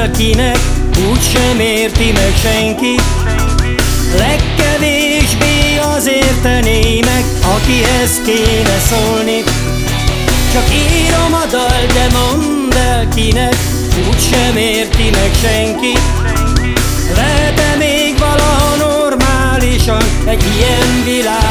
el kinek, úgysem érti meg senki. Legkevésbé az értené meg, akihez kéne szólni. Csak írom a dal, de mondd el kinek, úgysem érti meg senki. Lehet-e még valaha normálisan egy ilyen világ?